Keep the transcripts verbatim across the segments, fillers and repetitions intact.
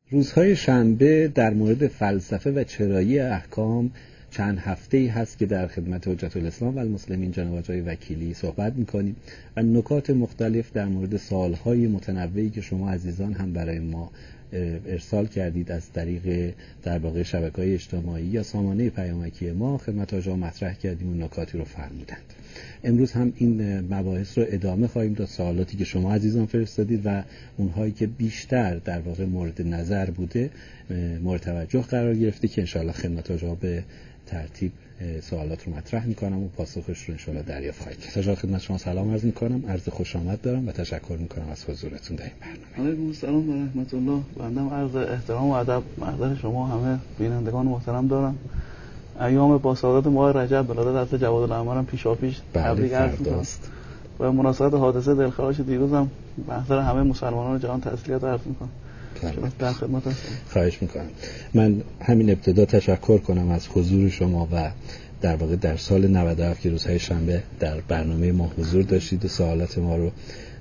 روزهای شنبه در مورد فلسفه و چرایی احکام چند هفته‌ای هست که در خدمت حجت الاسلام و المسلمین جناب آقای وکیلی صحبت می‌کنیم و نکات مختلف در مورد سوال‌های متنوعی که شما عزیزان هم برای ما ارسال کردید از طریق در واقع شبکه‌های اجتماعی یا سامانه پیامکی ما خدمت آقا مطرح کردیم و نکاتی رو فرمودند. امروز هم این مباحث رو ادامه خواهیم داد، سوالاتی که شما عزیزان فرستادید و اونهایی که بیشتر در واقع مورد نظر بوده مورد توجه قرار گرفته که انشاءالله خدمت آقا به ترتیب سوالات رو مطرح میکنم و پاسخش رو انشاءالله دریافت خواهید کرد. تشکر خدمت شما سلام عرض میکنم، عرض خوش آمد دارم و تشکر میکنم از حضورتون در این برنامه. علیکم السلام و رحمت الله. بنده عرض احترام و ادب محضر شما همه بینندگان محترم دارم. ایام با سعادت ماه رجب ولادت حضرت جواد الاعمار هم پیشاپیش تبریک عرض میکنم و مناسبت حادثه دلخراش دیروزم محضر همه مسلمانان جهان تسلیت عرض میکنم. در خدمت هستم. خواهش میکنم. من همین ابتدا تشکر کنم از حضور شما و در واقع در سال نود و هفت که روزهای شنبه در برنامه ما حضور داشتید و سوالات ما رو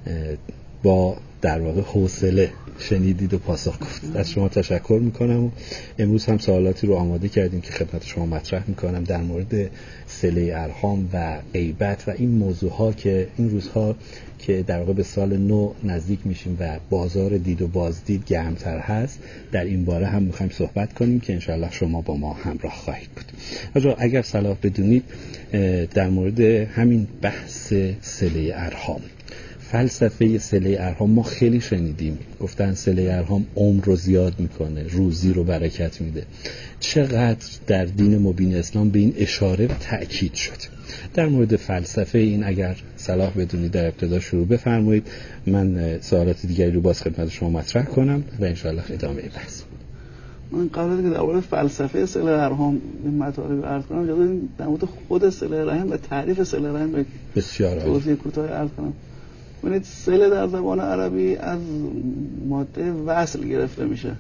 با در واقع حوصله شنیدید و پاسخ گفتید. از شما تشکر میکنم و امروز هم سوالاتی رو آماده کردیم که خدمت شما مطرح میکنم در مورد صله ارحام و غیبت و این موضوع ها که این روزها که در واقع به سال نو نزدیک میشیم و بازار دید و بازدید گرمتر هست، در این باره هم میخوایم صحبت کنیم که انشاءالله شما با ما همراه خواهید بود. آقا اگر صلاح بدونید در مورد همین بحث صله ارحام، فلسفه صله ارحام ما خیلی شنیدیم، گفتن صله ارحام عمر رو زیاد میکنه، روزی رو برکت میده. چقدر در دین مبین اسلام به این اشاره و تأکید شد. در مورد فلسفه این اگر صلاح بدونید در ابتدا شروع بفرمایید، من سوالات دیگری رو باز خدمت شما مطرح کنم و انشاءالله ادامه بحث. من قبل از اینکه در مورد فلسفه صله ارحام این مطالب عرض کنم، اجازه در مورد خود صله رحم و تعریف صله رحم بسیار توضیح کوتاه عرض کنم. ببینید صله در زبان عربی از ماده وصل گرفته میشه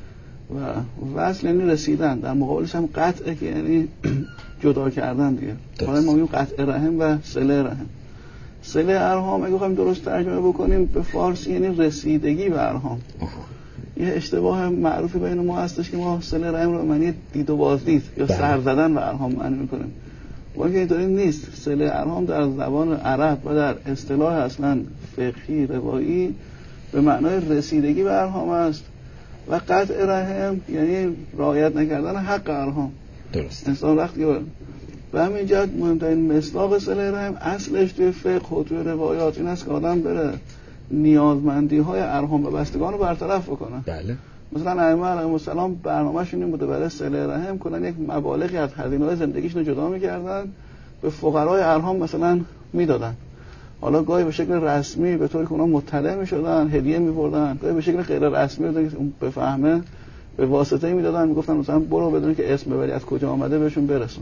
و وصل یعنی رسیدن، در مقابلش هم قطعه که یعنی جدا کردن دیگه. حالا ما میگیم قطع رحم و صله رحم. صله ارحام اگه بخوایم درست ترجمه بکنیم به فارسی یعنی رسیدگی به ارحام. یه اشتباه معروفی بین ما هستش که ما صله رحم رو معنی دید و بازدید یا سر زدن به ارحام معنی میکنیم. ولی اینطوری نیست. صله ارحام در زبان عرب و در اصطلاح اصلا فقهی روایی به معنای رسیدگی به ارحام است و قطع رحم یعنی رعایت نکردن حق ارحام. درست. انسان وقتی به همین جهت مهمترین مصداق صله رحم اصلش توی فقه و توی روایات این است که آدم بره نیازمندی های ارحام و بستگان رو برطرف بکنه. بله. مثلا ائمه علیهم السلام برنامه‌شون این بوده برای صله رحم کنن یک مبالغی از هزینه‌های زندگیشون رو جدا می‌کردن به فقرای ارحام مثلا میدادن. حالا گاهی به شکل رسمی به طوری که اونا مطلع می‌شدن هدیه می‌بردن، گاهی به شکل غیر رسمی بودن که اون بفهمه به واسطه‌ای میدادن، میگفتن مثلا برو بدون که اسم ببری از کجا آمده بهشون برسون.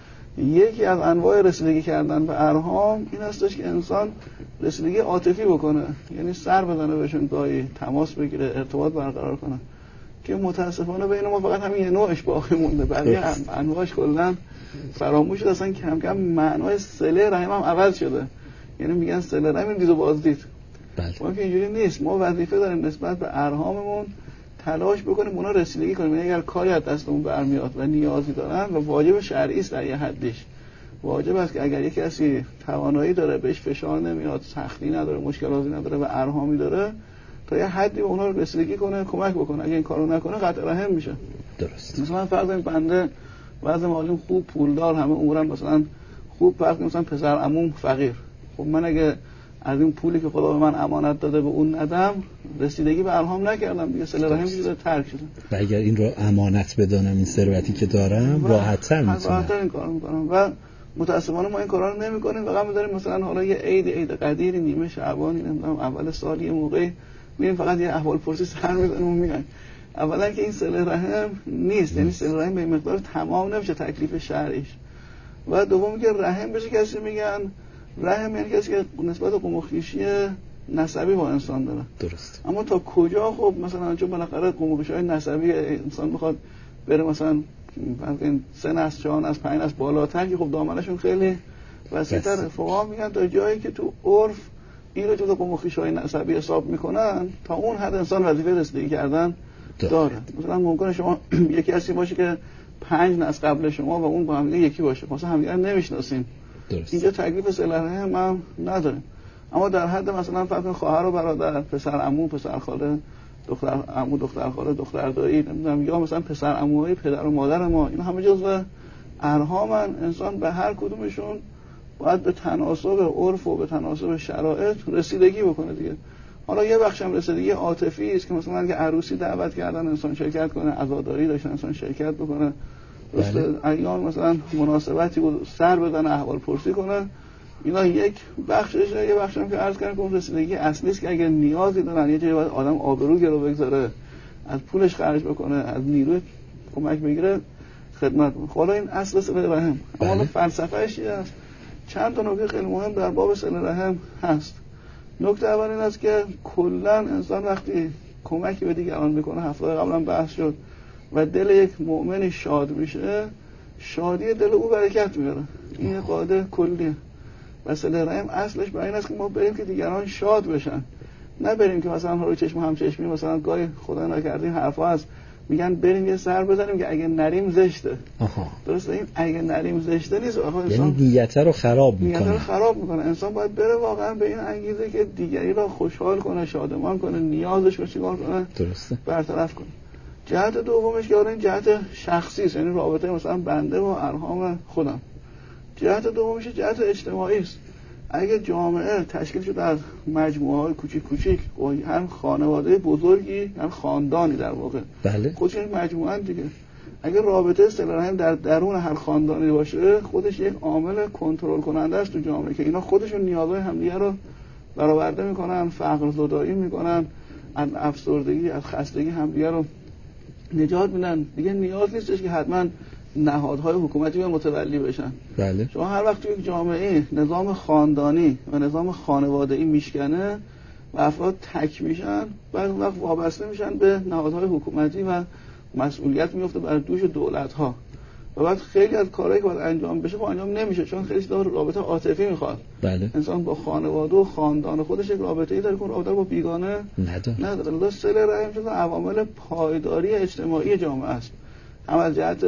یکی از انواع رسیدگی کردن به ارحام این هستش که انسان رسیدگی عاطفی بکنه، یعنی سر بزنه بهشون، گاهی تماس بگیره، ارتباط برقرار کنه، که متاسفانه بین ما فقط همین یه نوعش باقی مونده، بقیه انواعش کلا فراموش شده، اصلا کم کم معنای صله رحم هم عوض شده. یعنی میگن صله رحم دید و بازدید. بله. ما که اینجوری نیست. ما وظیفه داریم نسبت به ارحاممون تلاش بکنیم اونا رسیدگی کنیم. یعنی اگر کاری از دستمون برمیاد و نیازی دارن و واجب شرعی است در یه حدیش، واجب است که اگر یک کسی توانایی داره، بهش فشار نمیاد، سختی نداره، مشکلاتی نداره و ارحامی داره، تا یه حدی به اونا رو رسیدگی کنه، کمک بکنه. اگه این کارو نکنه قطع رحم میشه. درست. مثلا فرض کنید بنده وضع مالیم خوب، پولدار، همه امورم مثلا خوب، فرض کنید مثلا پسر عموم فقیر. خب من اگه از این پولی که خدا به من امانت داده به اون ندم، رسیدگی به ارحام نکردم دیگه، صله رحم دیگه ترک شده. و اگر این رو امانت بدانم، این ثروتی که دارم، راحت‌تر میتونم راحت‌تر این کارو میکنم. و متاسفانه ما این کارا رو نمی‌کنیم. فقط می‌ذاریم مثلا حالا یه عید عید قدیر، نیمه شعبان، نمیدونم اول سال یه موقعی میریم فقط یه احوال پرسی سر می‌زنیم و میایم. اولا که این صله رحم نیست، یعنی صله رحم به مقدار تمام نمیشه تکلیف شرعیش. و دوم که رحم بشه کسی میگن رحم یعنی کسی که نسبت قوم و خویشی نسبی با انسان داره. درست. اما تا کجا؟ خب مثلا چون بالاخره قوم و خویشی نسبی انسان بخواد بره مثلا این سه نسل، چهار نسل، پنج نسل بالاتر که خب دامنشون خیلی وسیع‌تر. فقها میگن تا جایی که تو عرف این رو جزو قوم و خویشی نسبی حساب میکنن، تا اون حد انسان وظیفه رسیدگی کردن داره. مثلا ممکنه شما یکی کسی باشه که پنج نسل قبل شما و اون با هم یکی باشه، مثلا همدیگر نمیشناسیم. درست. اینجا تکلیف صله رحم هم نداریم. اما در حد مثلا فرض خواهر و برادر، پسر عمو، پسر خاله، دختر عمو، دختر خاله، دختر دایی، نمیدونم، یا مثلا پسر عموهای پدر و مادر ما، اینا همه جزو ارحامن. انسان به هر کدومشون باید به تناسب عرف و به تناسب شرایط رسیدگی بکنه دیگه. حالا یه بخش هم رسیدگی عاطفی است که مثلا اگه عروسی دعوت کردن انسان شرکت کنه، عزاداری داشتن انسان شرکت بکنه، درسته، ایام مثلا مناسبتی بود سر بدن، احوال پرسی کنه، اینا یک بخششه. یه بخش هم که عرض کردم که رسیدگی اصلی است که اگه نیازی دارن یه جایی باید آدم آبرو گرو بگذاره، از پولش خرج بکنه، از نیروی کمک بگیره، خدمت کنه. حالا این اصل صله رحم. اما فلسفه‌اش چیه است؟ چند تا نکته خیلی مهم در باب صله رحم هست. نکته اول این است که کلا انسان وقتی کمکی به دیگران میکنه، هفته قبلا بحث شد، و دل یک مؤمن شاد میشه، شادی دل او برکت میاره. این قاعده کلیه. و صله رحم اصلش برای این است که ما بریم که دیگران شاد بشن، نه بریم که مثلا روی چشم هم چشمی، مثلا گاهی خدا نکرده این حرفا هست میگن بریم یه سر بزنیم که اگه نریم زشته. آها. درسته، این اگه نریم زشته نیست. یعنی نیت رو خراب میکنه. نیت رو خراب میکنه. انسان باید بره واقعا به این انگیزه که دیگری را خوشحال کنه، شادمان کنه، نیازش رو چیکار کنه، درسته، برطرف کنه. جهت دومش که این جهت شخصی است، یعنی رابطه مثلا بنده و ارحام خودم. جهت دومش جهت اجتماعی است. اگه جامعه تشکیل شده از مجموعه‌های کوچیک کوچیک، هم خانواده بزرگی هم خاندانی در واقع، بله، خودش یک مجموعه دیگه. اگه رابطه صله رحم در درون هر خاندانی باشه، خودش یک عامل کنترل کننده است تو جامعه که اینا خودشون نیازهای همدیگه رو برآورده میکنن، فقر زدایی میکنن، از افسردگی، از خستگی همدیگه رو نجات میدن. دیگه نیاز نیستش که حتما نهادهای حکومتی به متولی بشن. بله. شما هر وقت توی یک جامعه نظام خاندانی و نظام خانوادگی میشکنه و افراد تک میشن، بعد اون وقت وابسته میشن به نهادهای حکومتی و مسئولیت میفته بر دوش دولت‌ها و بعد خیلی از کارهایی که باید انجام بشه خب انجام نمیشه، چون خیلی چیزا رابطه عاطفی میخواد. بله. انسان با خانواده و خاندان خودش یک رابطه‌ای داره که رابطه با بیگانه نداره. نداره. لذا صله رحم جزو عوامل پایداری اجتماعی جامعه است. هم از جهت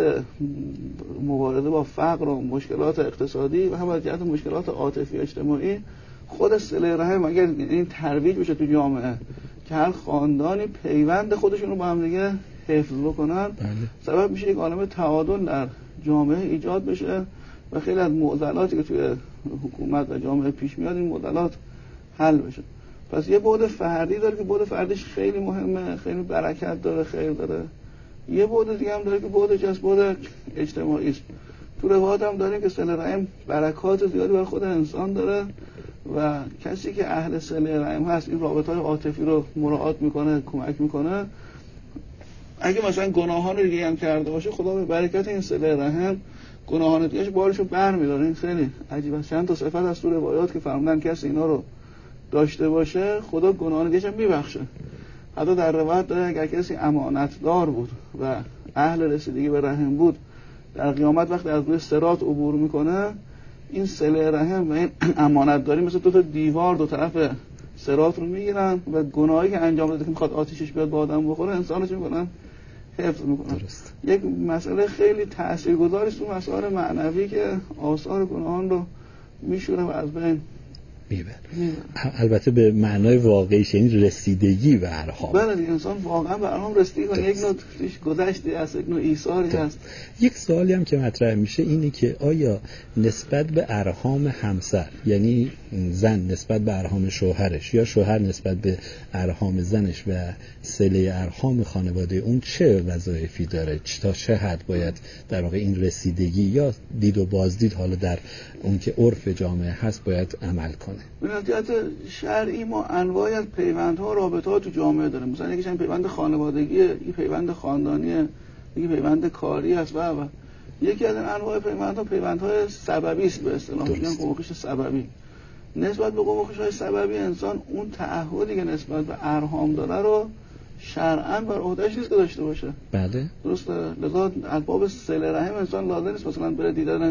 مبارزه با فقر و مشکلات اقتصادی و هم از جهت مشکلات عاطفی اجتماعی. خود صله رحم اگر این ترویج بشه تو جامعه که هر خاندانی پیوند خودشون رو با هم دیگه حفظ بکنن، بله، سبب میشه یک عالمه تعادل در جامعه ایجاد بشه و خیلی از معضلاتی که توی حکومت و جامعه پیش میاد این معضلات حل بشه. پس یه بعد فردی داره که بعد فردیش خیلی مهمه، خیلی برکت داره، خیر داره. یه بعد دیگه هم داره که بعد جنس بعد اجتماعی است. تو روایات هم داریم که صله رحم برکات زیادی برای خود انسان داره و کسی که اهل صله رحم هست، این رابطه‌های عاطفی رو مراعات میکنه، کمک میکنه، اگه مثلا گناهان دیگه هم کرده باشه، خدا به برکت این صله رحم گناهان دیگه‌اش بارشو برمی‌داره. این خیلی عجیبه. چند تا صفت از تو روایات که فرمودن کسی اینا رو داشته باشه خدا گناهان دیگه‌اش هم میبخشه. حتی در روایت داره اگه کسی امانتدار بود و اهل رسیدگی به رحم بود، در قیامت وقتی از روی صراط عبور میکنه، این صله رحم و این امانتداری مثل دو تا دیوار دو طرف صراط رو میگیرن و گناهی که انجام داده که میخواد آتیشش بیاد با آدم بخوره انسانش میکنن حفظ میکنن. درست. یک مسئله خیلی تاثیرگذاری است تو مسائل معنوی که آثار گناهان رو میشوره و از بین میبره. البته به معنای واقعیش یعنی رسیدگی به ارحام. بله، انسان واقعا به ارحام رسیدگی کنه. یک نوع توش گذشتی هست، یک نوع ایثاری هست. یک سوالی هم که مطرح میشه اینه که آیا نسبت به ارحام همسر، یعنی زن نسبت به ارحام شوهرش یا شوهر نسبت به ارحام زنش و صله ارحام خانواده اون چه وظایفی داره؟ تا چه حد باید در واقع این رسیدگی یا دید و بازدید حالا در اون که عرف جامعه هست باید عمل کنه؟ به نظریات شرعی ما انواعی از پیوندها و رابطه‌ها تو جامعه داریم. مثلا یکیش هم پیوند خانوادگیه، یکی پیوند خاندانیه، یکی پیوند کاری است و و یکی از این انواع پیوندها پیوندهای سببی است. به اصطلاح میگن قومخش سببی. نسبت به قومخش‌های سببی انسان اون تعهدی که نسبت به ارحام داره رو شرعاً بر عهده‌اش نیست که داشته باشه. بله. درسته. لذا از باب صله رحم انسان لازم نیست مثلا بره دیدن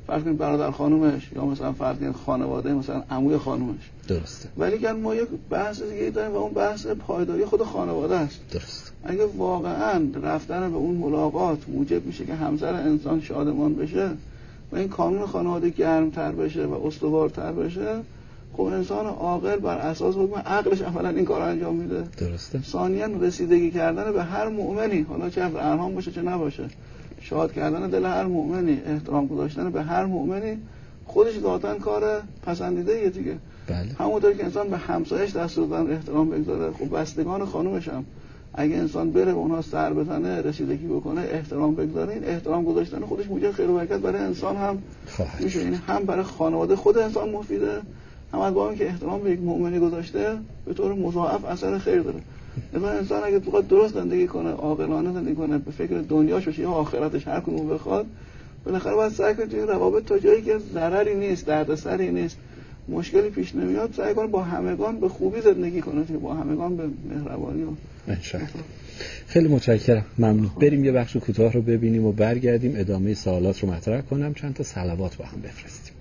فرض کنید برادر خانومش، یا مثلا فرض کنید خانواده مثلا عموی خانومش. درسته. ولی که ما یک بحث دیگه داریم و اون بحث پایداری خود خانواده است. درست. اگه واقعا رفتن به اون ملاقات موجب میشه که همسر انسان شادمان بشه و این کانون خانواده گرمتر بشه و استوارتر بشه، خب انسان عاقل بر اساس حکم عقلش اولا این کار انجام میده. درسته. ثانیاً رسیدگی کردن به هر مؤمنی، حالا چه ارحام باشه چه نباشه، شاد کردن دل هر مؤمنی، احترام گذاشتن به هر مؤمنی، خودش ذاتاً کار پسندیده یه دیگه. بله. همونطور که انسان به همسایش دست دادن احترام بگذاره، خب بستگان خانومش هم اگه انسان بره به اونها سر بزنه، رسیدگی بکنه، احترام بگذاره، این احترام گذاشتن خودش موجب خیر و برکت برای انسان هم میشه. این هم برای خانواده خود انسان مفیده، هم از بابی که احترام به یک مؤمنی گذاشته به طور مضاعف اثر خیر داره. مثلا انسان اگه بخواد درست زندگی کنه، عاقلانه زندگی کنه، به فکر دنیاش باشه یا آخرتش، هر کدوم بخواد، بالاخره باید سعی کنه توی روابط تا جایی که ضرری نیست، دردسری نیست، مشکلی پیش نمیاد، سعی کنه با همگان به خوبی زندگی کنه، که با همگان به مهربانی و انشالله. خیلی متشکرم، ممنون. بریم یه بخش کوتاه رو ببینیم و برگردیم ادامه سوالات رو مطرح کنم، چند تا صلوات با هم بفرستیم.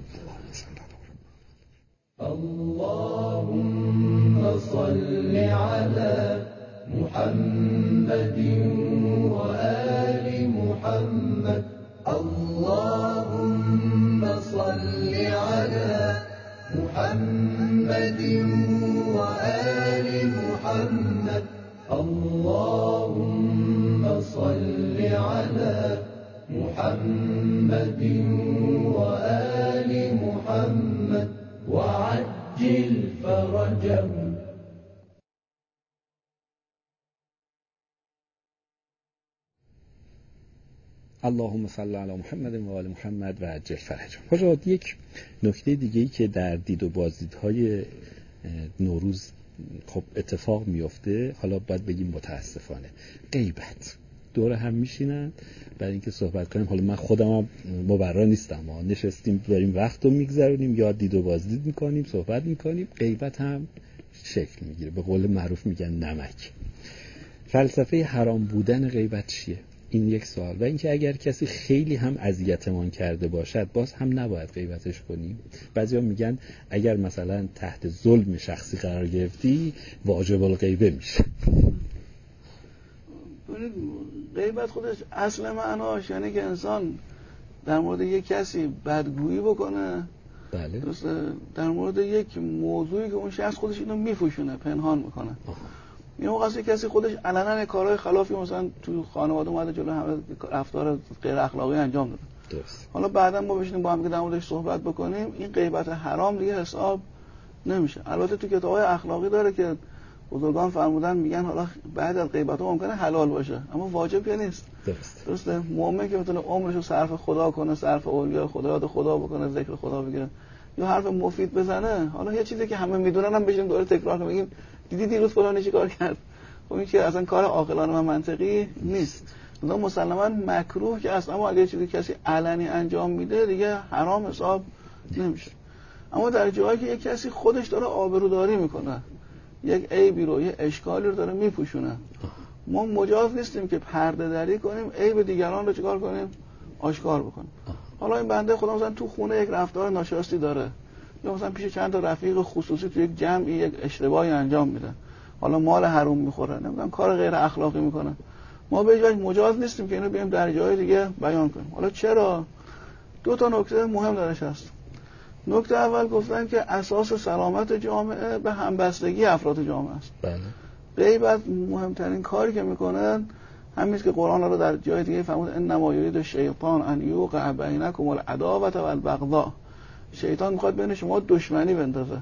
اللهم صل على محمد وآل محمد. اللهم صل على محمد وآل محمد. اللهم صل على محمد وآل محمد وعجل فرجهم. اللهم صل علی محمد و آل محمد و عجل فرجهم. حضرات، یک نکته دیگه‌ای که در دید و بازدیدهای نوروز خب اتفاق میفته، حالا باید بگیم متاسفانه، غیبت. دور هم میشینن برای اینکه صحبت کنیم. حالا من خودم هم مبرا نیستم، ما نشستیم داریم وقت رو میگذرونیم یا دید و بازدید میکنیم، صحبت میکنیم، غیبت هم شکل میگیره. به قول معروف میگن نمک. فلسفه حرام بودن غیبت چیه؟ این یک سوال. و اینکه اگر کسی خیلی هم اذیتمان کرده باشد، باز هم نباید غیبتش کنیم. بعضیا میگن اگر مثلا تحت ظلم شخصی قرار گرفتی واجب الغیبه میشه. غیبت خودش اصل معناش یعنی که انسان در مورد یک کسی بدگویی بکنه. بله. درسته؟ در مورد یک موضوعی که اون شخص خودش اینو میفوشونه، پنهان میکنه. این موقع است کسی خودش علنا کارهای خلافی مثلا تو خانواده اومده جلو همه رفتار غیر اخلاقی انجام داده. درست. حالا بعدا ما بشینیم با هم که در موردش صحبت بکنیم، این غیبت حرام دیگه حساب نمیشه. البته تو کتاب‌های اخلاقی داره که بزرگان فرمودن، میگن حالا بعد از غیبت ممکنه حلال باشه اما واجب که نیست. درست. درسته؟ مؤمن که میتونه عمرشو صرف خدا کنه، صرف اولیاء خدا، یاد خدا بکنه، ذکر خدا بگه یا حرف مفید بزنه، حالا یه چیزی که همه میدونن هم بشیم دوباره تکرار کنیم بگیم دیدی دیروز فلان چی کار کرد، خب این که اصلا کار عاقلانه و منطقی نیست. لذا مسلماً مکروه که اصلا اگه چیزی کسی علنی انجام میده دیگه حرام حساب نمیشه. اما در جایی که یک کسی خودش داره آبروداری میکنه، یک عیبی رو، یک اشکالی رو داره میپوشونه، ما مجاز نیستیم که پرده دری کنیم، عیب دیگران رو چیکار کنیم؟ آشکار بکنیم. حالا این بنده خدا مثلا تو خونه یک رفتار ناشایستی داره، یا مثلا پیش چند تا رفیق خصوصی تو یک جمعی یک اشتباهی انجام میده، حالا مال حرام میخوره، نمیدونم کار غیر اخلاقی میکنه، ما به هیچ وجه مجاز نیستیم که اینو بیایم در جای دیگه بیان کنیم. حالا چرا؟ دو تا نکته مهم درش هست. نکته اول گفتن که اساس سلامت جامعه به همبستگی افراد جامعه است. بله. غیبت مهمترین کاری که میکنن همین است که قرآن رو در جای دیگه فرمود انما یرید شیطان ان یوقع بینکم العداوة والبغضاء. شیطان میخواد بین شما دشمنی بندازه.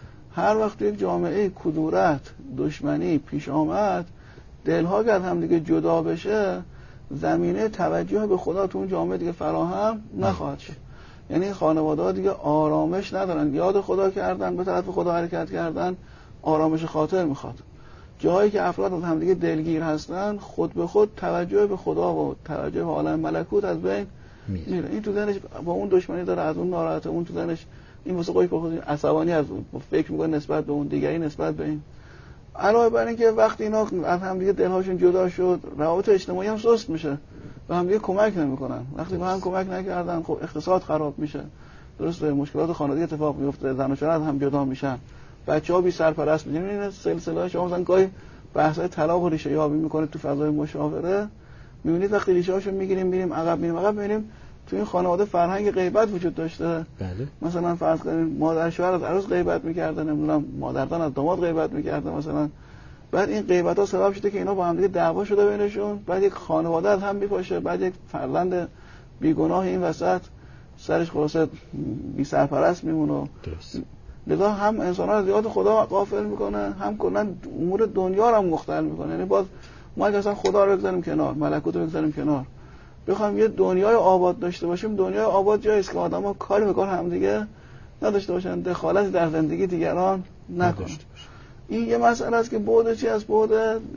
هر وقت یک جامعه کدورت، دشمنی پیش آمد، دلها که از هم دیگه جدا بشه، زمینه توجه به خدا تو اون جامعه دیگه فراهم نخواهد شد. یعنی خانواده‌ها دیگه آرامش ندارن، یاد خدا کردن، به طرف خدا حرکت کردن، آرامش خاطر میخواد. جایی که افراد از هم دیگه دلگیر هستن، خود به خود توجه به خدا و توجه به عالم ملکوت از بین میره. این تو ذهنش با اون دشمنی داره، از اون ناراحته، اون تو ذهنش این واسه خودش بخواد عصبانی از اون فکر میکنه نسبت به اون، دیگری نسبت به این. علاوه بر این که وقتی اینا از هم دیگه دلهاشون جدا شد، روابط اجتماعی هم سست میشه. به هم دیگه کمک نمیکنن. وقتی به هم کمک نکردن خب اقتصاد خراب میشه، درسته، مشکلات خانوادگی اتفاق میفته، زن و شوهر هم جدا میشن، بچه‌ها بی سرپرست میشن. این سلسله شما مثلا گاهی بحث‌های طلاق و ریشه یابی میکنه تو فضای مشاوره، میبینید وقتی ریشه هاشو میگیریم میریم عقب میریم عقب میبینیم تو این خانواده فرهنگ غیبت وجود داشته. بله. مثلا فرض کنید مادر شوهر از عروس غیبت میکرده، نمیدونم مادرزن از داماد غیبت میکرده مثلا. بعد این غیبت‌ها سبب شده که اینا با هم دیگه دعوا شده بینشون، بعد یک خانواده از هم میپاشه، بعد یک فرزند بیگناه این وسط سرش خلاصه بی سرپرست میمونه. درست. لذا هم انسان‌ها از یاد خدا غافل میکنه، هم کلا امور دنیا رو هم مختل میکنه. یعنی باز ما اگه اصلا خدا رو بگذاریم کنار، ملکوت رو بگذاریم کنار، بخوایم یه دنیای آباد داشته باشیم، دنیای آباد جایی است که آدم‌ها کاری به کار هم دیگه نداشته باشن، دخالت در زندگی دیگران نکنن. این یه مسئله است که بعد چی از بعد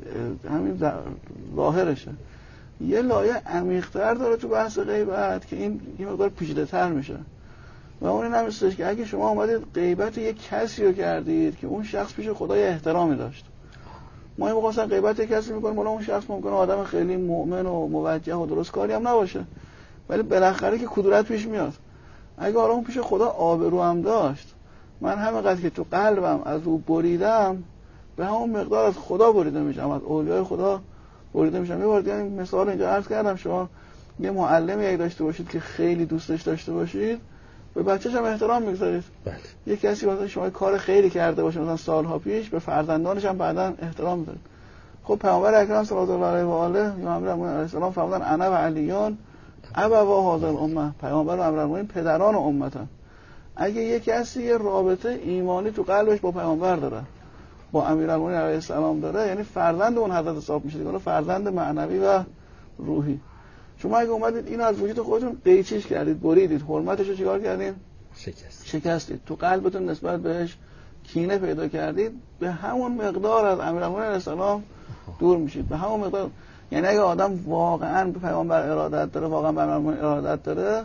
همین ظاهرشه. یه لایه عمیق‌تر داره تو بحث غیبت که این یه مقدار پیچیده‌تر میشه. و اون این هم هستش که اگه شما اومدید غیبت یک کسی رو کردید که اون شخص پیش خدا یه احترامی داشت، ما این موقع مثلا غیبت یک کسی می‌کنیم، حالا اون شخص ممکنه آدم خیلی مؤمن و موجه و درست کاری هم نباشه، ولی بالاخره که کدورت پیش میاد. اگه حالا اون پیش خدا آبرو هم داشت، من همینقدر که تو قلبم از او بریدم، به همون مقدار از خدا بریده میشم، از اولیای خدا بریده میشم. یه بار دیگه این مثال اینجا عرض کردم، شما یه معلمی اگه داشته باشید که خیلی دوستش داشته باشید، به بچه‌ش هم احترام می‌گذارید. بله. یه کسی مثلا شما کار خیلی کرده باشه مثلا سالها پیش، به فرزندانش هم بعداً احترام می‌ذارید. خب پیامبر اکرم صلی الله علیه و آله یا امیر علیه السلام فرمودن انا و علیون ابوا هذا الامه، پیامبر و امیرالمومنین پدران امتن. اگه یه کسی یه رابطه ایمانی تو قلبش با پیامبر داره، با امیرالمومنین علیه السلام داره، یعنی فرزند اون حضرت حساب میشه دیگه، فرزند معنوی و روحی. شما اگه اومدید اینو از وجود خودتون قیچیش کردید، بریدید، حرمتش رو چیکار کردین؟ شکست. شکستید. تو قلبتون نسبت بهش کینه پیدا کردید، به همون مقدار از امیرالمومنین علیه السلام دور میشید. به همون مقدار. یعنی اگه آدم واقعا به پیامبر ارادت داره، واقعا به امیرالمومنین ارادت داره،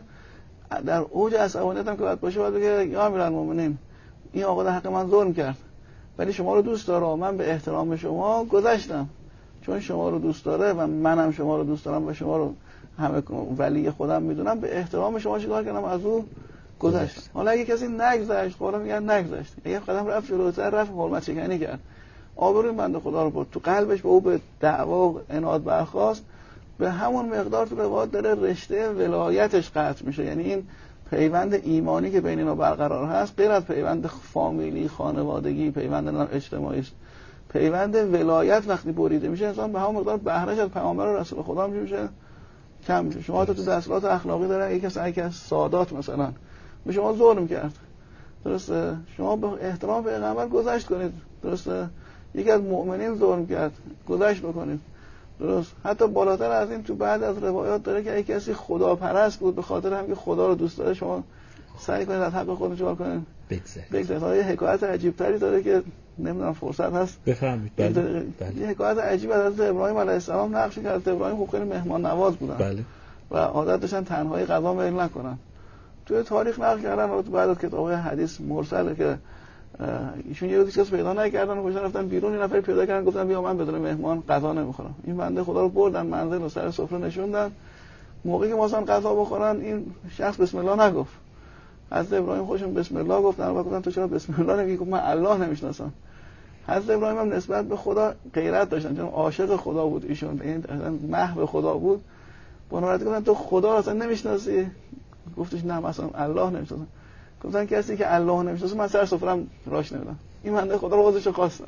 در اوج عصبانیت هم که باید باشه، باید بگه یا امیرالمومنین این آقا در حق من ظلم کرد، ولی شما رو دوست داره، من به احترام شما گذشتم، چون شما رو دوست داره و منم شما رو دوست دارم و شما رو همه ولی خودم میدونم، به احترام شما چیکار کردم، از او گذشتم. حالا اگه کسی نگذشت، خدا میگن نگذشت، اگه قدم رفت جلوتر، رفت حرمت شکنی کرد، آبروی بنده خدا رو برد، تو قلبش به او به دعوا و عناد برخاست، به همون مقدار تو روایت داره رشته ولایتش قطع میشه. یعنی این پیوند ایمانی که بین اینا برقرار هست، غیر از پیوند فامیلی، خانوادگی، پیوند اجتماعی است، پیوند ولایت وقتی بریده میشه، انسان به همون مقدار بهرهش از پیامبر و رسول خدا میشه کم میشه. شما تو دستورات اخلاقی داره، یکی از یکی از سادات مثلا به شما ظلم کرد، درسته، شما به احترام پیغمبر گذشت کنید، درسته، یکی از مؤمنین ظلم کرد، گذشت بکنید، درست. حتی بالاتر از این تو بعد از روایات داره که اگه کسی خداپرست بود، به خاطر همین که خدا رو دوست داره، شما سعی کنید از حق خودتون چیکار کنید، بگذارید. یه حکایت عجیب تری داره که نمیدونم فرصت هست بفرمایید. بله. بله. یه حکایت عجیب از حضرت ابراهیم علیه السلام نقل شده. حضرت ابراهیم خوب خیلی مهمان نواز بودن. بله. و عادت داشتن تنهایی غذا میل نکنن. توی تاریخ نقل کردن، و تو بعد از کتاب‌های حدیث مرسله که ایشون یه روزی کسی پیدا نکردن و گذاشتن رفتن بیرون، این نفر پیدا کردن گفتن بیا من بدون مهمان غذا نمیخورم. این بنده خدا رو بردن منزل و سر سفره نشوندن. موقعی که واسن غذا بخورن، این شخص بسم الله نگفت. حضرت ابراهیم خودشون بسم الله گفتن و گفتن تو چرا بسم الله نمیگی؟ گفت من الله نمیشناسم. حضرت ابراهیم هم نسبت به خدا غیرت داشتن، چون عاشق خدا بود ایشون، این محو خدا بود. بنابراین گفتن تو خدا رو اصلا نمیشناسی؟ گفتش نه مثلا الله نمیشناسم. گفتن کسی که الله نمیشناسه من سر سفره‌ام راش نمیدم. این بنده خدا رو خودش خواستن.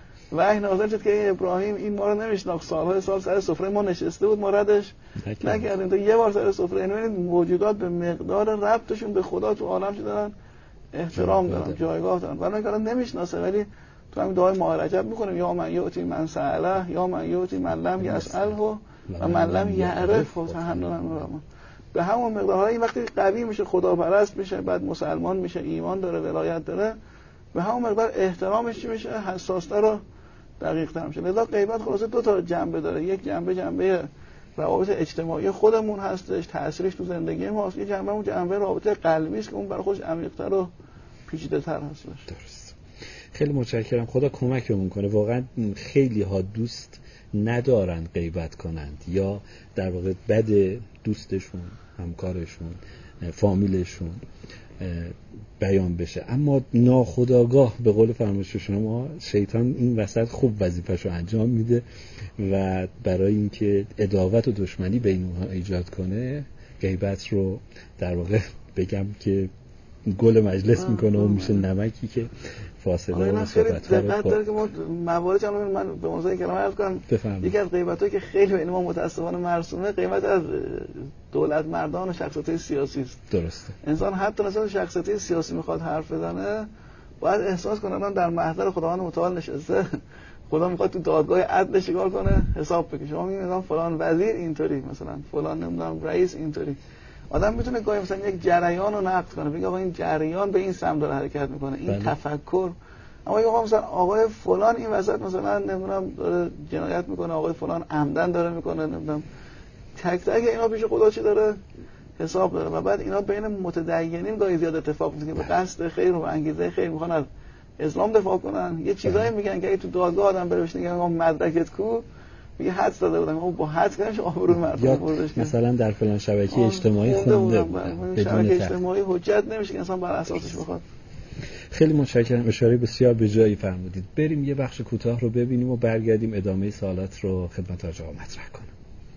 وحی نازل شد که ابراهیم این ما رو نمیشناخت، سالهای سال سر سفره ما نشسته بود، ما ردش نکردیم تا یه بار سر سفره. یعنی موجودات به مقدار ربطشون به خدا تو عالم شدن احترام دارن، جایگاه دارن. ولی اینکه نمیشناسه، ولی تو همین دعای ماه رجب میکنیم یا من یؤتی من سأله یا من یؤتی من لم یسأله و من لم یعرفه تحننا من. به همون مقدار این وقتی قوی میشه، خداپرست میشه، بعد مسلمان میشه، ایمان داره، ولایت داره، به همون مقدار احترامش چی میشه، حساس‌تر و دقیق‌تر میشه. لذا غیبت خلاصه دو تا جنبه داره. یک جنبه جنبه روابط اجتماعی خودمون هستش، تأثیرش تو زندگی ما هست. یک جنبه اون جنبه رابطه قلبی است که اون برای خودش عمیق‌تر و پیچیده‌تر هستش. درست. خیلی متشکرم. خدا کمکمون کنه. واقعا خیلی ها دوست ندارن غیبت کنند یا در واقع بد دوستشون، همکارشون، فامیلشون بیان بشه، اما ناخودآگاه به قول فرمایش شما شیطان این وسط خوب وظیفه‌شو انجام میده و برای اینکه عداوت و دشمنی بین اونها ایجاد کنه غیبت رو در واقع بگم که گل مجلس میکنه و میشه نمکی که فاصله و صحبت ها رو داره که ما موارد جانب من به موضوع کلمه عرض کنم. یکی از غیبت‌هایی که خیلی بین ما متأسفانه مرسومه غیبت از دولت مردان و شخصیت‌های سیاسی است. درسته. انسان حتی مثلا شخصیت سیاسی میخواد حرف بزنه باید احساس کنه من در محضر خداوند متعال نشسته، خدا میخواد تو دادگاه عدل چیکار کنه، حساب بکشه. شما میگید مثلا فلان وزیر اینطوری، مثلا فلان نمیدونم رئیس اینطوری. آدم میتونه گاهی مثلا یک جریان رو نقد کنه، بگه آقا این جریان به این سمت داره حرکت میکنه، این بله. تفکر. اما آقا مثلا آقای فلان این وسط مثلا نمیدونم داره جنایت میکنه، آقای فلان عمدن داره میکنه، نمیدونم تک تک اینا پیش خدا چی داره حساب داره. و بعد اینا بین متدینین گاهی زیاد اتفاق میفته که به قصد خیر و انگیزه خیر میخوان از اسلام دفاع کنن. یه چیزایی میگن که تو دادگاه آدم بره بهش میگن آقا مدرکت کو، میگه حدس داده بودم، آقا با حدس کنش آبروی مردم بردش که مثلا در فلان شبکه اجتماعی خونده بودم. شبکه اجتماعی حجت نمیشه که انسان بر اساسش بخواد. خیلی متشکرم، اشاره بسیار به جایی فرمودید. بریم یه بخش کوتاه رو ببینیم و برگردیم ادامه سوالات رو خدمت حاج آقا مطرح کنیم.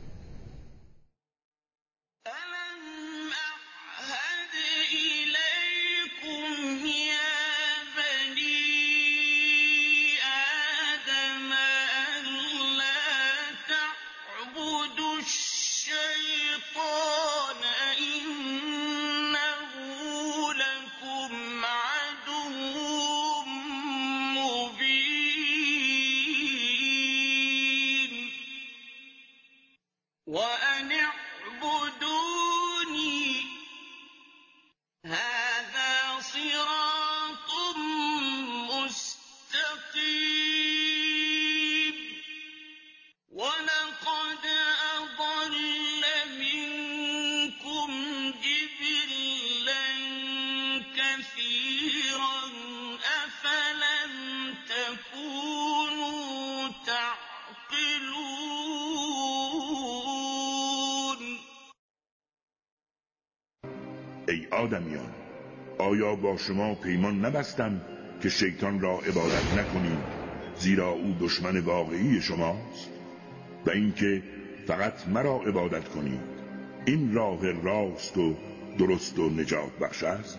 ای آدمیان، آیا با شما پیمان نبستم که شیطان را عبادت نکنید، زیرا او دشمن واقعی شماست، و اینکه فقط مرا عبادت کنید، این راه راست و درست و نجات بخش است؟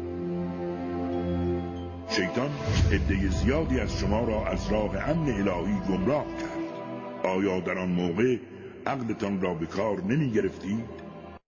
شیطان عده زیادی از شما را از راه امن الهی گمراه کرد. آیا در آن موقع عقلتان را به کار نمی گرفتید؟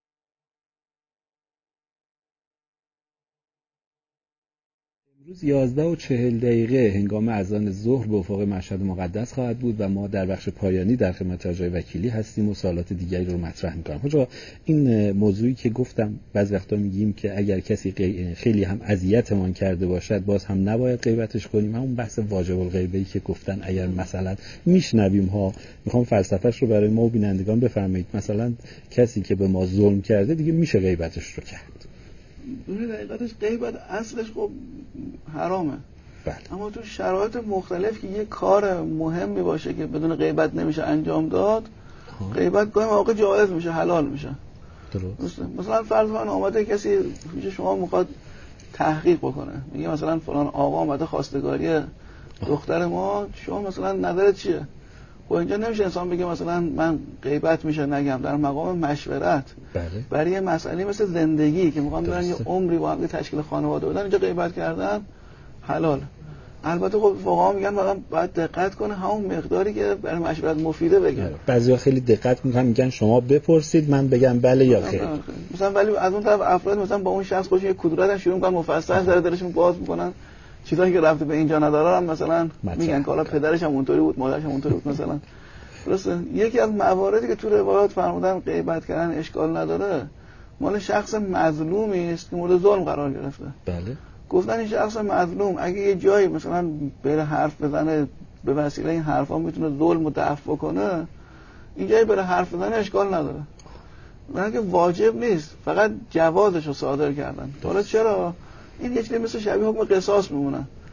امروز یازده و چهل دقیقه هنگام اذان ظهر به افق مشهد مقدس خواهد بود و ما در بخش پایانی در خدمت حاج وکیلی هستیم و سوالات دیگری رو مطرح می‌کنم. حاج این موضوعی که گفتم بعضی وقتا میگیم که اگر کسی خیلی هم اذیتمان کرده باشد باز هم نباید غیبتش کنیم. همون بحث واجب الغیبه‌ای که گفتن اگر مثلا میشنویم ها، میخوام فلسفه‌اش رو برای ما و بینندگان بفرمایید. مثلا کسی که به ما ظلم کرده دیگه میشه غیبتش رو کرد. دونه دقیقتش غیبت اصلش خب حرامه. بله. اما تو شرایط مختلف که یه کار مهمی باشه که بدون غیبت نمیشه انجام داد، غیبت گاهی مواقع جایز میشه، حلال میشه. درست. مثلا فرض کن آمده کسی میشه شما میخواد تحقیق بکنه، میگه مثلا فلان آقا اومده خواستگاری دختر ما، شما مثلا نظرت چیه؟ خب اینجا نمیشه انسان بگه مثلا من غیبت میشه نگم، در مقام مشورت. بله. برای یه مسئله مثل زندگی که میخوان برن یه عمری با هم تشکیل خانواده بدن، اینجا غیبت کردن حلال. البته خب واقعا میگن واقعا باید دقت کنه همون مقداری که برای مشورت مفیده بگه. بعضیا خیلی دقت میکنن میگن شما بپرسید من بگم بله یا خیر. مثلا ولی از اون طرف افراد مثلا با اون شخص خودشون یه کدورت شروع میکنن مفصل در دلشون باز میکنن، چیزایی که رفته به اینجا نداره هم مثلا میگن که حالا پدرش هم اونطوری بود، مادرش هم اونطوری بود مثلا. درسته. یکی از مواردی که تو روایات فرمودن غیبت کردن اشکال نداره مال شخص مظلومی است که مورد ظلم قرار گرفته. بله. گفتن این شخص مظلوم اگه یه جایی مثلا بره حرف بزنه به وسیله این حرفا میتونه ظلم رو دفع کنه، این جایی بره حرف بزنه اشکال نداره. بلکه واجب نیست، فقط جوازش رو صادر کردن. حالا چرا این یه چیزی مثل شبیه حکم قصاص میمونه.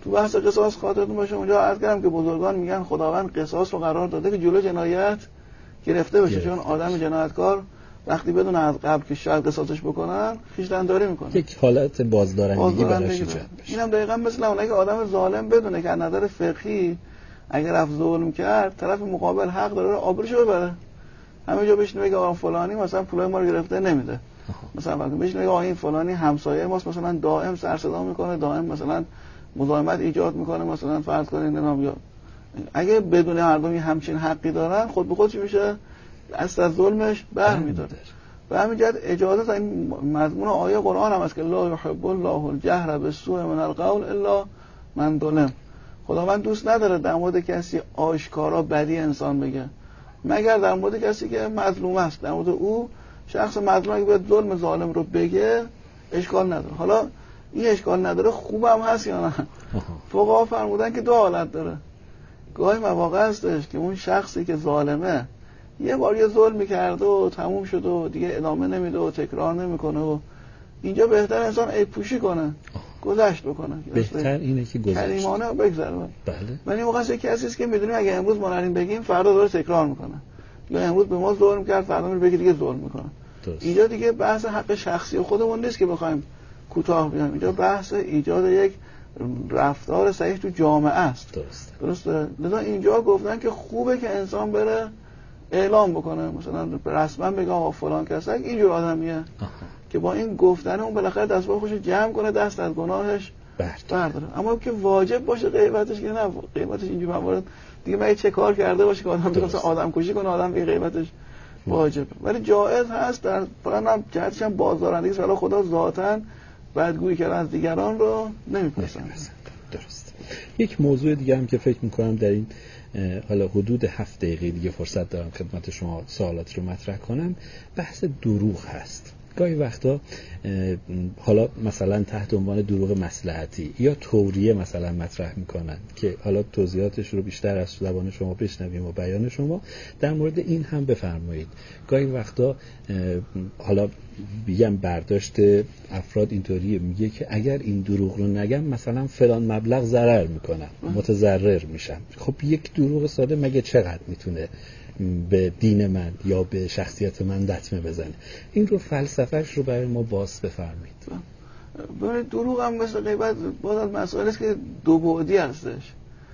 تو بحث قصاص خاطرتون باشه اونجا عرض کردم که بزرگان میگن خداوند قصاص رو قرار داده که جلو جنایت گرفته بشه، چون آدم جنایتکار وقتی بدون از قبل که شاید قصاصش بکنن خویشتن‌داری میکنه، یک حالت بازدارندگی براش ایجاد میشه. اینم دقیقاً مثل اونایی که آدم ظالم بدونه که از نظر فقهی اگر رفت ظلم کرد طرف مقابل حق داره آبروشو ببره، همینجا بهش میگه آقا فلانی مثلا پول ما رو گرفته نمیده، مثلا وقتی بهش میگه آقا این فلانی همسایه ماست مثلا دائم سر صدا میکنه، دائم مثلا مزاحمت ایجاد میکنه، مثلا فرض کنید نمیدونم، اگه بدون مردمی همچین حقی دارن خود به خود چی میشه؟ دست از ظلمش برمی‌داره. و همین جهت اجازه این مضمون آیه قرآن هم است که لا یحب الله الجهر بالسوء من القول الا من ظلم. خداوند دوست نداره در مورد کسی آشکارا بدی انسان بگه مگر در مورد کسی که مظلوم است. در مورد او شخص مظلوم اگه به ظلم ظالم رو بگه اشکال نداره. حالا این اشکال نداره خوبم هست یا نه؟ فقها فرمودن که دو حالت داره. گاهی مواقع هستش که اون شخصی که ظالمه یه بار یه ظلم می‌کرده و تموم شد و دیگه ادامه نمیده و تکرار نمیکنه و اینجا بهتر انسان عیب پوشی کنه، گذشت بکنه، بهتر اینه که گذشت کریمانه بگذره. بله. ولی موقعی که کسی است که میدونیم اگه امروز ما نریم بگیم فردا داره تکرار میکنه، یا امروز به ما ظلم کرد فردا میره بگه دیگه ظلم میکنه. اینجا دیگه بحث حق شخصی خودمون نیست که بخوایم کوتاه بیایم، اینجا بحث ایجاد یک رفتار صحیح تو جامعه است. درست. درسته. لذا اینجا گفتن که خوبه که انسان بره اعلام بکنه، مثلا رسما بگه آقا فلان کس اینجور آدمیه، که با این گفتن اون بالاخره دست با خوش جمع کنه، دست از گناهش برداره. اما که واجب باشه غیبتش که نه، غیبتش اینجور موارد دیگه مگه چه کار کرده باشه که آدم مثلا آدم کشی کنه آدم این غیبتش واجب، ولی جایز هست. در فقط هم جهتش هم بازدارندگی است. خدا ذاتاً بدگویی کردن از دیگران رو نمیپسنده. درست. یک موضوع دیگه هم که فکر میکنم در این حالا حدود هفت دقیقه دیگه فرصت دارم خدمت شما سوالات رو مطرح کنم، بحث دروغ هست. گاهی وقتا حالا مثلا تحت عنوان دروغ مصلحتی یا توریه مثلا مطرح میکنن که حالا توضیحاتش رو بیشتر از زبان شما بشنویم و بیان شما در مورد این هم بفرمایید. گاهی وقتا حالا بگم برداشت افراد اینطوریه، میگه که اگر این دروغ رو نگم مثلا فلان مبلغ ضرر میکنم، متضرر میشم. خب یک دروغ ساده مگه چقدر میتونه به دین من یا به شخصیت من لطمه بزنه؟ این رو فلسفهش رو برای ما باز بفرمایید. برای دروغ هم مثل غیبت باز مسئله است که دو بعدی هستش،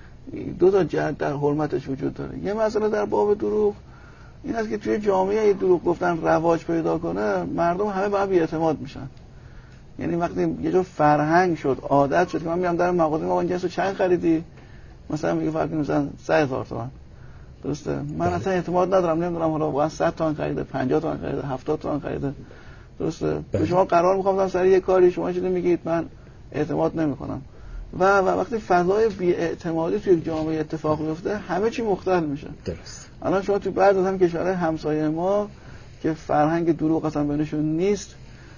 دو تا جهت در حرمتش وجود داره. یه مسئله در باب دروغ این است که توی جامعه دروغ گفتن رواج پیدا کنه، مردم همه باید بی‌اعتماد میشن. یعنی وقتی یه جور فرهنگ شد، عادت شد که من میام در مغازه ما این جنسو چند خریدی، مثلا میگه فرض کنید مثلا سه هزار تومان، درسته؟ من بله. اصلا اعتماد ندارم، نمیدونم حالا واقعا صد تومان خریده، پنجاه تومان خریده، هفتاد تومان خریده، درسته؟ بله. شما قرار میخوام سر یه کاری شما چیزی میگید من اعتماد نمیکنم و و وقتی فضای بی‌اعتمادی توی جامعه اتفاق میفته همه چی مختل میشه. درست. الان شما تو بعضی از هم کشورهای همسایه ما که فرهنگ دروغ اصلا بینشون نیست،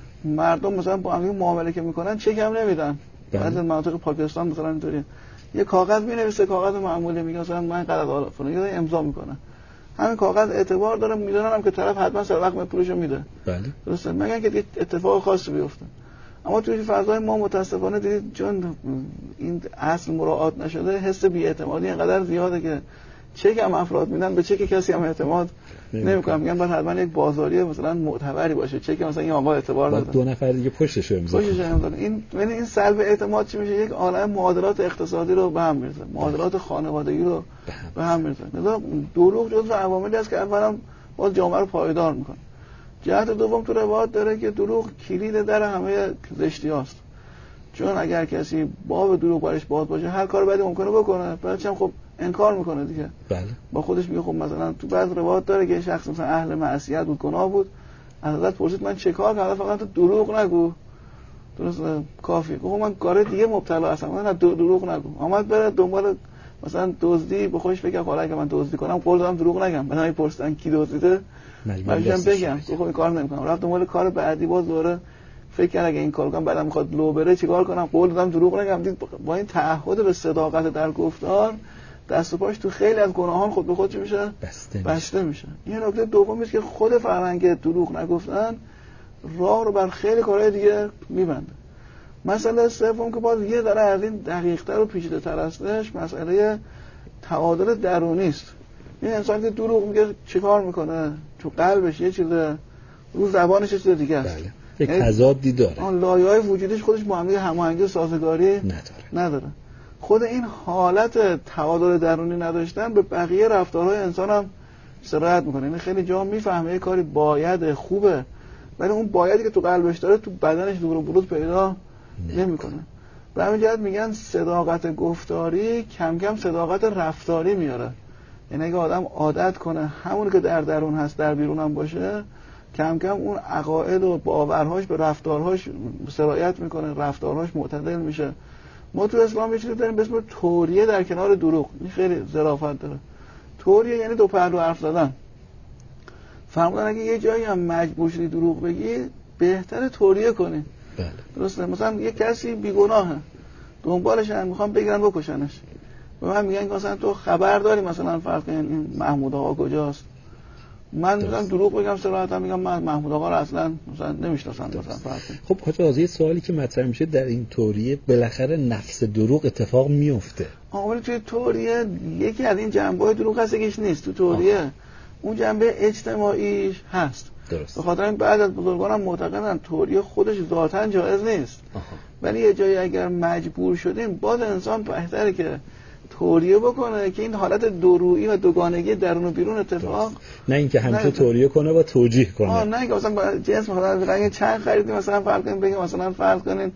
مردم مثلا با هم معامله که میکنن چک هم نمیدن. بعضی از مناطق پاکستان مثلا اینطوریه، یه کاغذ مینویسه، کاغذ معمولی، میگه مثلا من قرارداد فلان یه امضا میکنه، همین کاغذ اعتبار داره، میدونن هم که طرف حتما سر وقت پولشو میده. بله. درسته؟ مگر که اتفاق خاصی بیفته. اما توی فضای ما متاسفانه دیدید چون این اصل مراعات نشده، حس بی‌اعتمادی اینقدر زیاده که چک هم افراد میدن، به چک کسی هم اعتماد نمیکنم. میگن باید حتما یک بازاری مثلا معتبری باشه، چک مثلا این آقا اعتبار نداره، دو نفر دیگه پشتش امضا کنه. این یعنی این سلب اعتماد چی میشه؟ یک عالم معادلات اقتصادی رو به هم میریزه، معادلات خانوادگی رو به هم میریزه. لذا دروغ جزو عواملی است که اولا باز جامعه رو پایدار میکنه. جهت دوم تو روایت داره که دروغ کلید در همه زشتیاست، چون اگر کسی باب دروغ برش باز باشه هر کار بدی ممکنه بکنه، بعدش هم خب انکار میکنه دیگه. بله. با خودش میگه خب مثلا تو بعض روایات داره که شخص مثلا اهل معصیت بود، گناه بود، از حضرت پرسید من چه کار کردم؟ فقط تو دروغ نگو، درست کافیه. خب من کار دیگه مبتلا هستم، من دروغ نگو. آمد بره دنبال مثلا دزدی، به خودش بگه حالا اگه من دزدی کنم قول دادم دروغ نگم، بعد میپرسن کی دزدیده مجبورم بگم، خب این کار نمیکنم. رفت دنبال کار بعدی، باز دوره فکر کرد اگه این کار کنم بعدم میخواد لو بره چیکار کنم، قول دادم دروغ نگم. دید با این تعهد به صداقت در گفتار دست و پاش تو خیلی از گناهان خود به خود چی میشه؟ بسته, بسته میشه. این نکته دومی است که خود فرهنگ دروغ نگفتن راه رو بر خیلی کارهای دیگه میبنده. مسئله سوم که باز یه ذره از این دقیق‌تر و پیچیده‌تر هستش، مسئله تعادل درونی است. این انسان که دروغ میگه چیکار میکنه؟ تو قلبش یه چیزه، رو زبانش یه چیز دیگه است. بله. یک تضادی داره. آن لایه‌های وجودش خودش با هم هماهنگی و سازگاری نداره. نداره. خود این حالت تعادل درونی نداشتن به بقیه رفتارهای انسان هم سرایت میکنه. این خیلی جا میفهمه یه کاری باید خوبه، ولی اون بایدی که تو قلبش داره تو بدنش دور و برود پیدا نمیکنه. به همین جهت میگن صداقت گفتاری کم کم صداقت رفتاری میاره. یعنی اگه آدم عادت کنه همون که در درون هست در بیرون هم باشه، کم کم اون عقاید و باورهاش به رفتارهاش سرایت میکنه، رفتارهاش معتدل میشه. ما تو اسلام یه چیزی داریم به اسم توریه در کنار دروغ. این خیلی ظرافت داره. توریه یعنی دو پهلو حرف زدن. فرمودن اگه یه جایی هم مجبور شدی دروغ بگی، بهتره توریه کنی. بله. درسته؟ مثلا یه کسی بیگناهه، دنبالشن میخوان بگیرن بکشنش، به من میگن که مثلا تو خبر داری مثلا فرض کن این محمود آقا کجاست؟ من مثلا دروغ بگم صراحتا میگم من محمود آقا رو اصلا مثلا نمیشناسم مثلا فرض کن. خب حاج آقا، یه سوالی که مطرح میشه در این توریه بالاخره نفس دروغ اتفاق میفته. آقا توی توریه یکی از این جنبه‌های دروغ هست یکیش نیست. تو توریه آه. اون جنبه اجتماعیش هست. درست. به خاطر این بعد از بزرگانم معتقدن توریه خودش ذاتاً جایز نیست. آها. ولی یه جایی اگر مجبور شدیم باز انسان بهتره که توریه بکنه که این حالت دورویی و دوگانگی درون و بیرون اتفاق درست. نه اینکه همیشه توریه کنه و توجیه کنه. آه نه اینکه مثلا جنس مثلا رنگ چند خریدیم مثلا فرض کنیم بگیم مثلا فرض کنین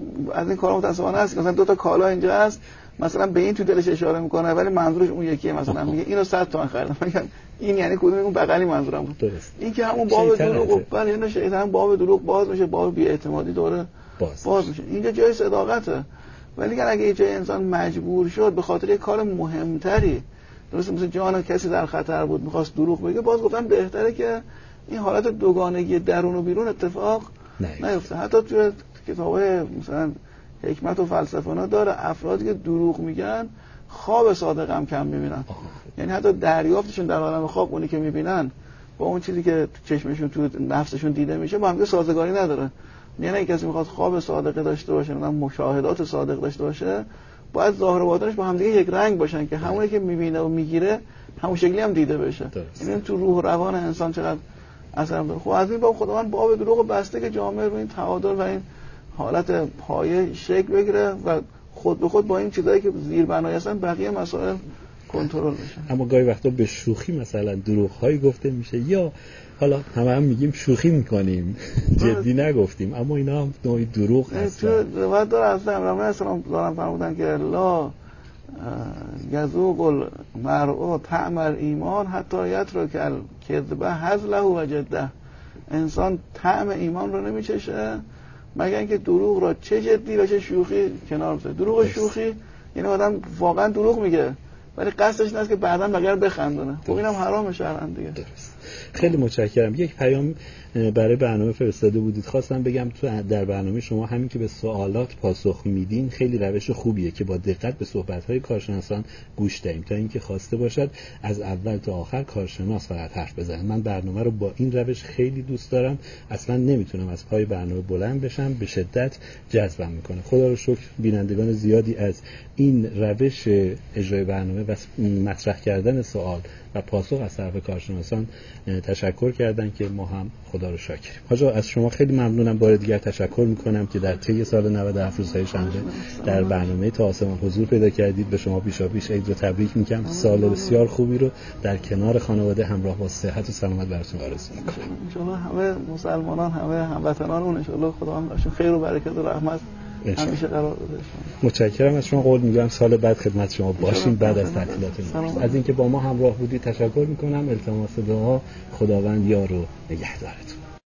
از این کارا متأسفانه هست مثلا دو تا کالا اینجا هست، مثلا به این تو دلش اشاره میکنه ولی منظورش اون یکیه، مثلا میگه اینو صد تومن خریدم، میگن این یعنی کدوم؟ اون بغلی منظورم بود. درست. این که همون باب دروغ، ولی اینا شیطان باب دروغ باز میشه، باب بی‌اعتمادی دوره باز, باز میشه. اینجا جای صداقته. ولی اگه یه جای انسان مجبور شد به خاطر یک کار مهمتری، درست مثل جان کسی در خطر بود میخواست دروغ بگه، باز گفتم بهتره که این حالت دوگانگی درون و بیرون اتفاق نیفته. حتی توی کتاب‌های مثلا حکمت و فلسفه اینا داره افرادی که دروغ میگن خواب صادق هم کم میبینن. یعنی حتی دریافتشون در عالم خواب اونی که میبینن با اون چیزی که تو چشمشون تو نفسشون دیده میشه با هم سازگاری نداره. یعنی اگه کسی میخواد خواب صادق داشته باشه، مثلا مشاهدات صادق داشته باشه، باید ظاهر و باطنش با هم دیگه یک رنگ باشن که همونی که میبینه و میگیره همون شکلی هم دیده بشه. یعنی تو روح و روان انسان چقدر اثر داره. خب از این باب خداوند باب دروغ بسته که جامعه رو این تعادل و این حالت پایه شکل بگیره و خود به خود با این چیزایی که زیر بنای هستن بقیه مسائل کنترل بشه. اما گاهی وقتا به شوخی مثلا دروغ‌هایی گفته میشه، یا حالا همه هم میگیم شوخی میکنیم جدی نگفتیم، اما اینا هم نوعی دروغ هستن. تو روایت داره از امام اسلام دارن فرمودن که لا یذوق المرء طعم الایمان حتی یترک الکذب هزله و جده. انسان طعم ایمان رو نمیچشه مگر اینکه دروغ را چه جدی و چه شوخی کنار بذاره. دروغ و شوخی یعنی آدم واقعا دروغ میگه ولی قصدش این است که بعداً بقیه رو بخندونه. خب اینم حرام شرعاً دیگه. درست. خیلی متشکرم. یک پیام برای برنامه فرستاده بودید، خواستم بگم تو در برنامه شما همین که به سوالات پاسخ میدین خیلی روش خوبیه که با دقت به صحبت‌های کارشناسان گوش دهیم تا اینکه خواسته باشد از اول تا آخر کارشناس فقط حرف بزنه. من برنامه رو با این روش خیلی دوست دارم، اصلا نمیتونم از پای برنامه بلند بشم، به شدت جذبم میکنه. خدا رو شکر بینندگان زیادی از این روش اجرای برنامه و مطرح کردن سوال و پاسخ از طرف کارشناسان تشکر کردن که ما هم خدا رو شاکریم. حاج آقا از شما خیلی ممنونم، بار دیگر تشکر میکنم که در طی سال نود و هفت روزهای شنبه در برنامه تا آسمان حضور پیدا کردید. به شما پیشاپیش عید رو تبریک میگم. سال بسیار خوبی رو در کنار خانواده همراه با صحت و سلامت براتون آرزو میکنم. ان شاء الله همه مسلمانان، همه هموطنانمون ان شاء الله خدا هم براشون خیر و برکت و رحمت همیشه قرار بده. متشکرم از شما. قول میگم سال بعد خدمت شما باشیم بعد از تعطیلات. از اینکه با ما همراه بودید تشکر میکنم. التماس دعا خداوند یار و نگهدارتون.